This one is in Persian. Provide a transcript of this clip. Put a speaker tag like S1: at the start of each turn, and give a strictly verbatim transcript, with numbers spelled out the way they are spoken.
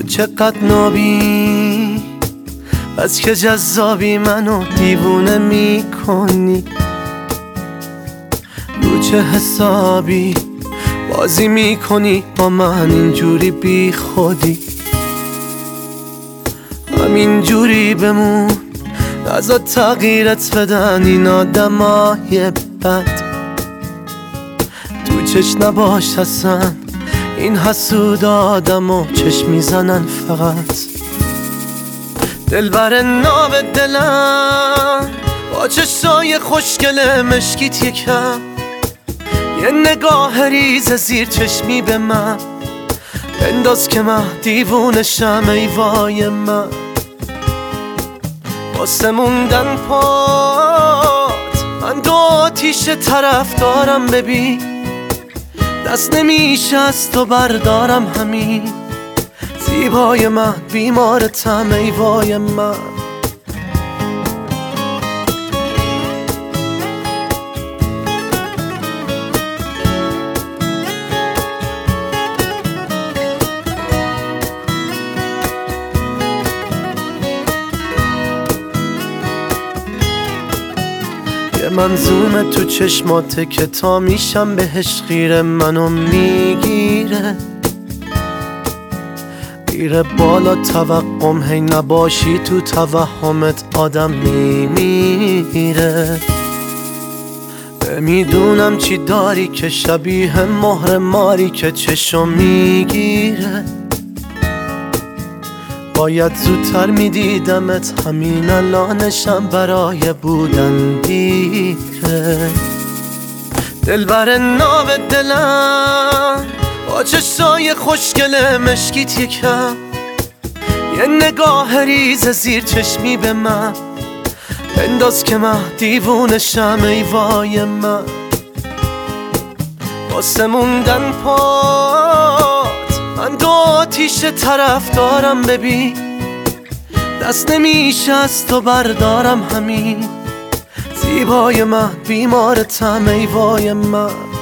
S1: چقدر نابی بس که جذابی، منو دیوونه میکنی. رو چه حسابی بازی میکنی با من اینجوری بی خودی؟ همینجوری بمون، نذار تغییرت بدن این آدمای بد. تو چش نباش حسن، این حسود آدمو چشم میزنن فقط. دلبر ناب دلم با چشای خوشگل مشکیت یکم، یه نگاه ریز زیر چشمی به من بنداز که من دیوونشم. ای وای من واسه موندن پات، من دو آتیش طرف دارم. ببین دست نمیشه از تو بردارم، همین زیبای من بیمارتم. ای وای من یه منظومه تو چشماته که تا میشم بهش خیره، منو میگیره میره بالا توقم. هی نباشی تو توهمت آدم میمیره. نمیدونم چی داری که شبیه مهر ماری که چشم میگیره. باید زودتر میدیدمت، همین الانشم برای بودن دیره. دلبر ناب دلم با چشای خوشگل مشکیت یکم، یه نگاه ریز زیر چشمی به من بنداز که من دیوونشم. ای وای من واسه موندن پات، من دو آتیش طرف دارم. ببین دست نمیشه از تو بردارم، همین زیبای من بیمارتم. ای وای من